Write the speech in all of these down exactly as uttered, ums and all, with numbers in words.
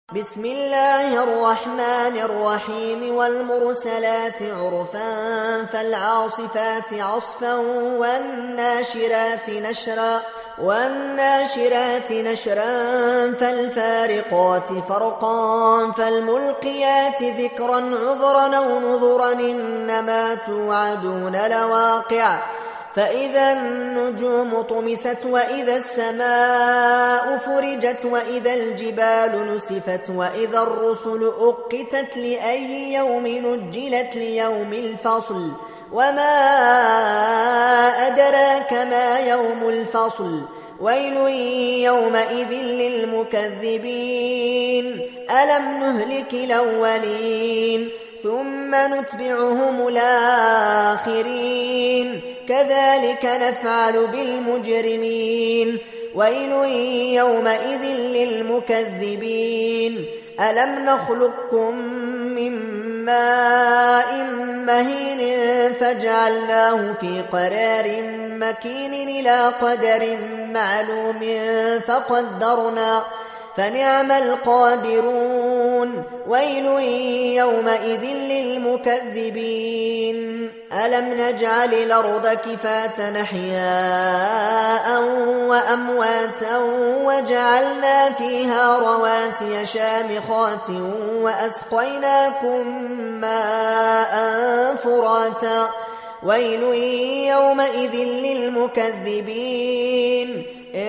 بسم الله الرحمن الرحيم والمرسلات عرفا فالعاصفات عصفا والناشرات نشرا والناشرات نشرا فالفارقات فرقا فالملقيات ذكرا عذرا أو نذرا إنما توعدون لواقع فإذا النجوم طمست وإذا السماء فرجت وإذا الجبال نسفت وإذا الرسل أقتت لأي يوم نجلت ليوم الفصل وما أدراك ما يوم الفصل ويل يومئذ للمكذبين ألم نهلك الأولين ثم نتبعهم الآخرين كذلك نفعل بالمجرمين ويل يومئذ للمكذبين ألم نخلقكم من ماء مهين فجعلناه في قرار مكين إلى قدر معلوم فقدرنا فنعم القادرون ويل يومئذ للمكذبين ألم نجعل الأرض كفاة أحياء وأمواتا وجعلنا فيها رواسي شامخات وأسقيناكم ماء فراتا ويل يومئذ للمكذبين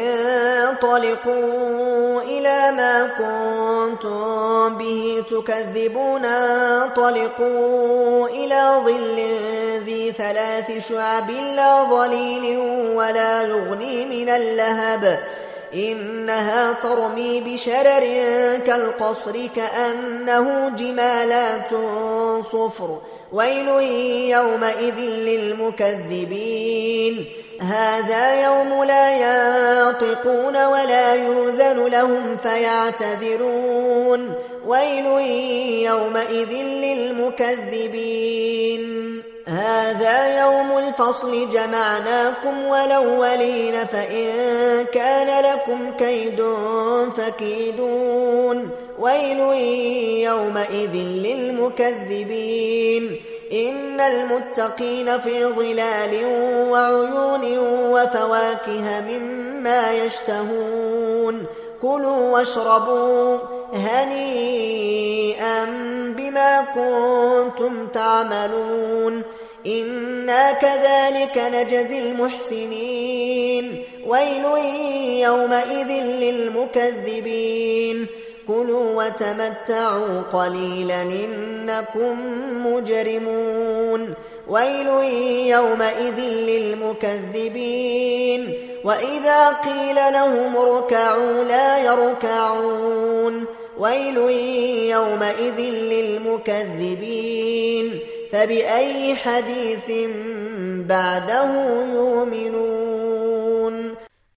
انطلقوا إلى ما كنتم به تكذبون انطلقوا إلى ظل ذي ثلاث شعب لا ظليل ولا يغني من اللهب إنها ترمي بشرر كالقصر كأنه جمالات صفر ويل يومئذ للمكذبين هذا يوم لا ينطقون ولا يؤذن لهم فيعتذرون ويل يومئذ للمكذبين هذا يوم الفصل جمعناكم والأولين فإن كان لكم كيد فكيدون ويل يومئذ للمكذبين إن المتقين في ظلال وعيون وفواكه مما يشتهون كلوا واشربوا هنيئا بما كنتم تعملون إنا كذلك نجزي المحسنين ويل يومئذ للمكذبين كلوا وتمتعوا قليلا إنكم مجرمون ويل يومئذ للمكذبين وإذا قيل لهم اركعوا لا يركعون ويل يومئذ للمكذبين فبأي حديث بعده يؤمنون